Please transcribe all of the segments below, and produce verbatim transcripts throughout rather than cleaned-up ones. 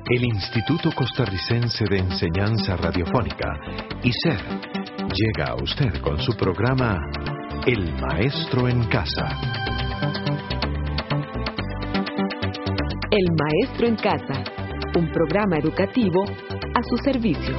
El Instituto Costarricense de Enseñanza Radiofónica, I C E R, llega a usted con su programa El Maestro en Casa. El Maestro en Casa, un programa educativo a su servicio.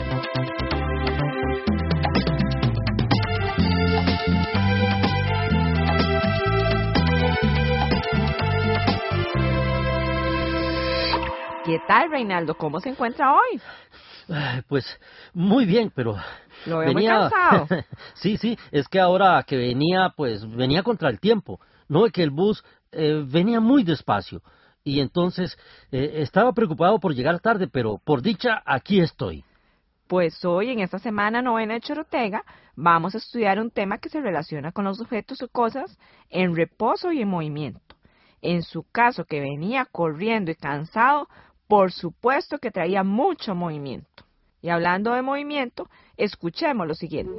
¿Qué tal, Reinaldo? ¿Cómo se encuentra hoy? Pues muy bien, pero Lo veo venía... muy cansado. sí, sí, es que ahora que venía, pues venía contra el tiempo. No, es que el bus eh, venía muy despacio y entonces eh, estaba preocupado por llegar tarde, pero por dicha aquí estoy. Pues hoy, en esta semana novena de Chorotega, vamos a estudiar un tema que se relaciona con los objetos o cosas en reposo y en movimiento. En su caso, que venía corriendo y cansado, por supuesto que traía mucho movimiento. Y hablando de movimiento, escuchemos lo siguiente.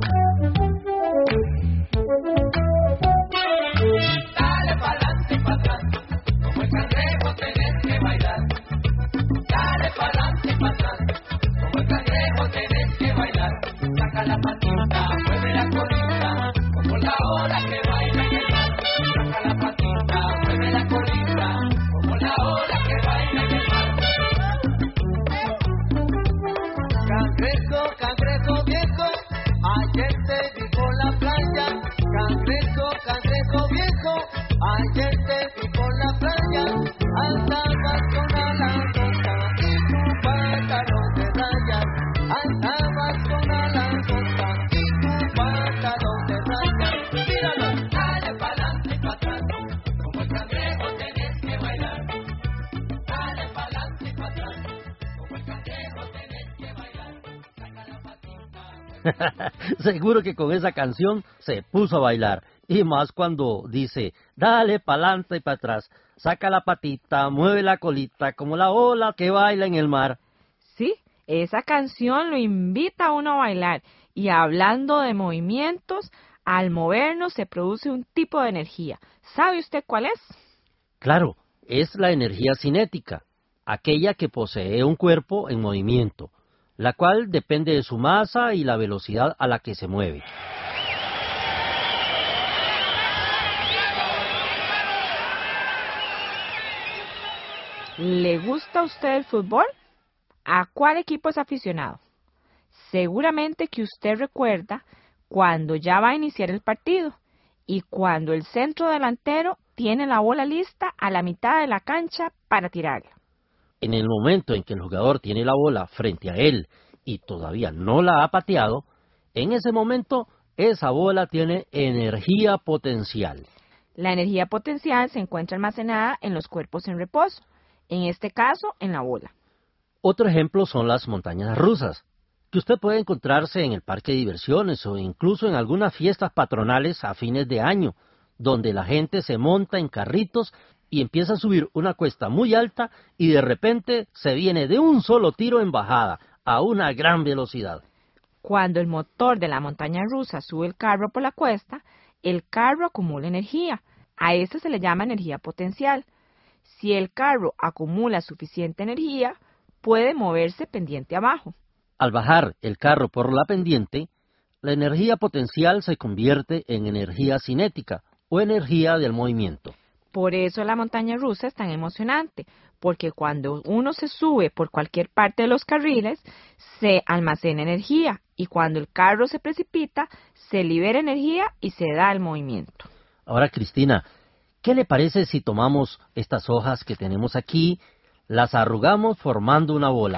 Dale pa'lante y pa' atrás, como el cangrejo tenés que bailar. Dale pa'lante y pa' atrás, como el cangrejo tenés que bailar. Saca la patita, mueve la colita, como la ola que baila en el mar. Saca la patita, mueve la colita, como la ola que baila en el mar. Cangrejo, cangrejo viejo, ayer te vi por la playa. Cangrejo, cangrejo viejo, ayer te vi por la playa. Andabas con alas rojas y tu pantalón de rayas. Andabas con alas rojas y tu pantalón de rayas. Míralo, dale pa'lante y pa' atrás, como el cangrejo tenés que bailar. Dale pa'lante y pa' atrás, como el cangrejo tenés que bailar. Saca la patita. Seguro que con esa canción se puso a bailar. Y más cuando dice, dale pa'lante y para atrás, saca la patita, mueve la colita, como la ola que baila en el mar. Sí, esa canción lo invita a uno a bailar. Y hablando de movimientos, al movernos se produce un tipo de energía. ¿Sabe usted cuál es? Claro, es la energía cinética, aquella que posee un cuerpo en movimiento, la cual depende de su masa y la velocidad a la que se mueve. ¿Le gusta a usted el fútbol? ¿A cuál equipo es aficionado? Seguramente que usted recuerda cuando ya va a iniciar el partido y cuando el centro delantero tiene la bola lista a la mitad de la cancha para tirarla. En el momento en que el jugador tiene la bola frente a él y todavía no la ha pateado, en ese momento esa bola tiene energía potencial. La energía potencial se encuentra almacenada en los cuerpos en reposo, en este caso en la bola. Otro ejemplo son las montañas rusas, que usted puede encontrarse en el parque de diversiones o incluso en algunas fiestas patronales a fines de año, donde la gente se monta en carritos y empieza a subir una cuesta muy alta y de repente se viene de un solo tiro en bajada a una gran velocidad. Cuando el motor de la montaña rusa sube el carro por la cuesta, el carro acumula energía. A esto se le llama energía potencial. Si el carro acumula suficiente energía, puede moverse pendiente abajo. Al bajar el carro por la pendiente, la energía potencial se convierte en energía cinética o energía del movimiento. Por eso la montaña rusa es tan emocionante, porque cuando uno se sube por cualquier parte de los carriles, se almacena energía, y cuando el carro se precipita, se libera energía y se da el movimiento. Ahora, Cristina, ¿qué le parece si tomamos estas hojas que tenemos aquí, las arrugamos formando una bola?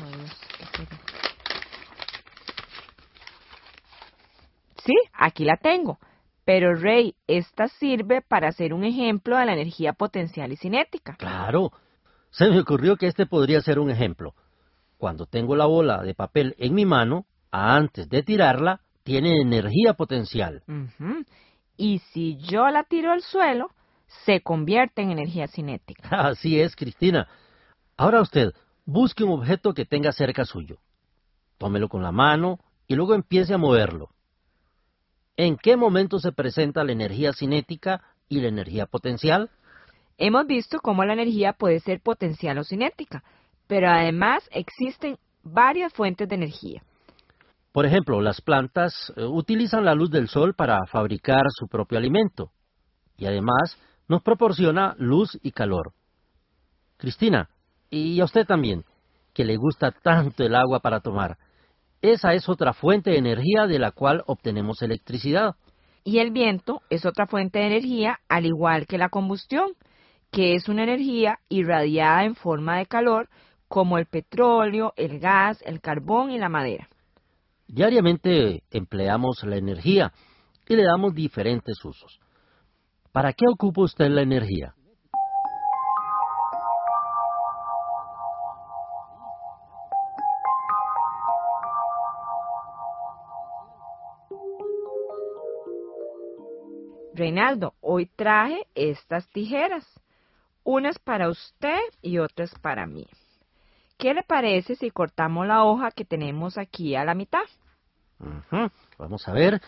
Sí, aquí la tengo. Pero, Rey, esta sirve para hacer un ejemplo de la energía potencial y cinética. Claro, se me ocurrió que este podría ser un ejemplo. Cuando tengo la bola de papel en mi mano, antes de tirarla, tiene energía potencial. Uh-huh. Y si yo la tiro al suelo, se convierte en energía cinética. Así es, Cristina. Ahora usted, busque un objeto que tenga cerca suyo. Tómelo con la mano y luego empiece a moverlo. ¿En qué momento se presenta la energía cinética y la energía potencial? Hemos visto cómo la energía puede ser potencial o cinética, pero además existen varias fuentes de energía. Por ejemplo, las plantas eh, utilizan la luz del sol para fabricar su propio alimento y además nos proporciona luz y calor. Cristina, y a usted también, que le gusta tanto el agua para tomar, esa es otra fuente de energía de la cual obtenemos electricidad. Y el viento es otra fuente de energía, al igual que la combustión, que es una energía irradiada en forma de calor, como el petróleo, el gas, el carbón y la madera. Diariamente empleamos la energía y le damos diferentes usos. ¿Para qué ocupa usted la energía? Reinaldo, hoy traje estas tijeras, unas para usted y otras para mí. ¿Qué le parece si cortamos la hoja que tenemos aquí a la mitad? Uh-huh. Vamos a ver.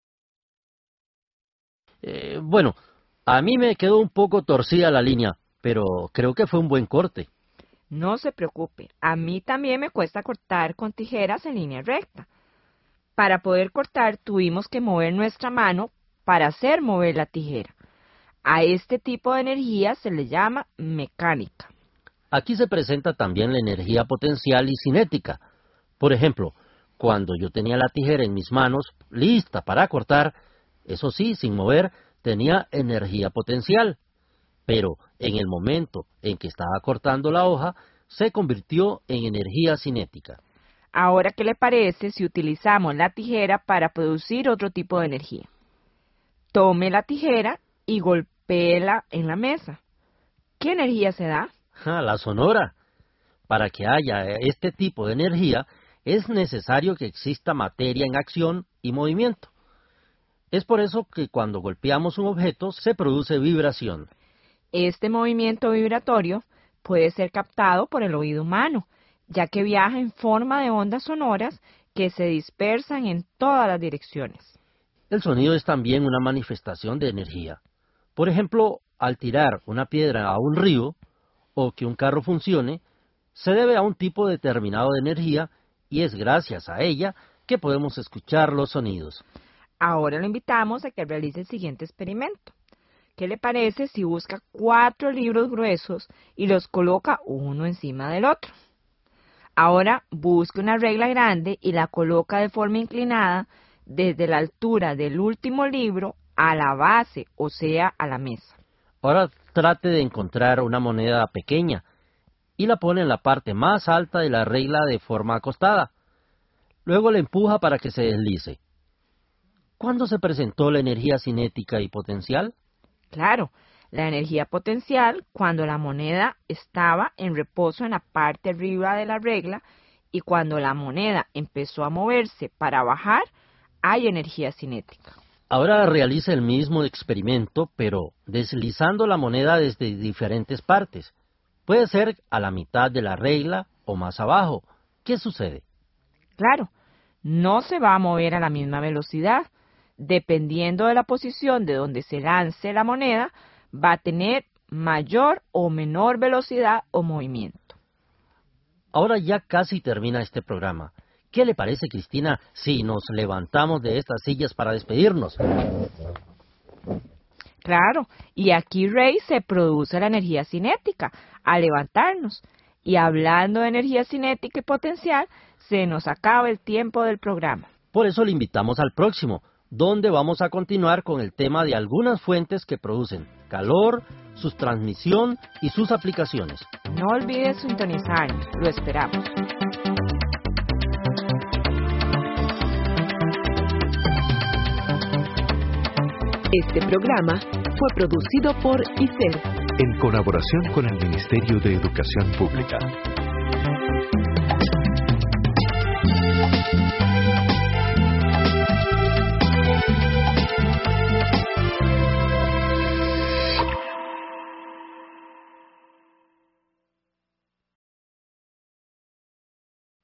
Eh, bueno, a mí me quedó un poco torcida la línea, pero creo que fue un buen corte. No se preocupe, a mí también me cuesta cortar con tijeras en línea recta. Para poder cortar tuvimos que mover nuestra mano para hacer mover la tijera. A este tipo de energía se le llama mecánica. Aquí se presenta también la energía potencial y cinética. Por ejemplo, cuando yo tenía la tijera en mis manos, lista para cortar, eso sí, sin mover, tenía energía potencial. Pero en el momento en que estaba cortando la hoja, se convirtió en energía cinética. Ahora, ¿qué le parece si utilizamos la tijera para producir otro tipo de energía? Tome la tijera y golpéela en la mesa. ¿Qué energía se da? Ah, la sonora. Para que haya este tipo de energía, es necesario que exista materia en acción y movimiento. Es por eso que cuando golpeamos un objeto se produce vibración. Este movimiento vibratorio puede ser captado por el oído humano, ya que viaja en forma de ondas sonoras que se dispersan en todas las direcciones. El sonido es también una manifestación de energía. Por ejemplo, al tirar una piedra a un río o que un carro funcione, se debe a un tipo determinado de energía y es gracias a ella que podemos escuchar los sonidos. Ahora lo invitamos a que realice el siguiente experimento. ¿Qué le parece si busca cuatro libros gruesos y los coloca uno encima del otro? Ahora busque una regla grande y la coloca de forma inclinada desde la altura del último libro a la base, o sea, a la mesa. Ahora trate de encontrar una moneda pequeña y la pone en la parte más alta de la regla de forma acostada. Luego la empuja para que se deslice. ¿Cuándo se presentó la energía cinética y potencial? Claro, la energía potencial cuando la moneda estaba en reposo en la parte arriba de la regla y cuando la moneda empezó a moverse para bajar, hay energía cinética. Ahora realiza el mismo experimento, pero deslizando la moneda desde diferentes partes. Puede ser a la mitad de la regla o más abajo. ¿Qué sucede? Claro, no se va a mover a la misma velocidad. Dependiendo de la posición de donde se lance la moneda, va a tener mayor o menor velocidad o movimiento. Ahora ya casi termina este programa. ¿Qué le parece, Cristina, si nos levantamos de estas sillas para despedirnos? Claro, y aquí, Ray, se produce la energía cinética al levantarnos. Y hablando de energía cinética y potencial, se nos acaba el tiempo del programa. Por eso le invitamos al próximo, donde vamos a continuar con el tema de algunas fuentes que producen calor, su transmisión y sus aplicaciones. No olvides sintonizarnos, lo esperamos. Este programa fue producido por I C E R, en colaboración con el Ministerio de Educación Pública.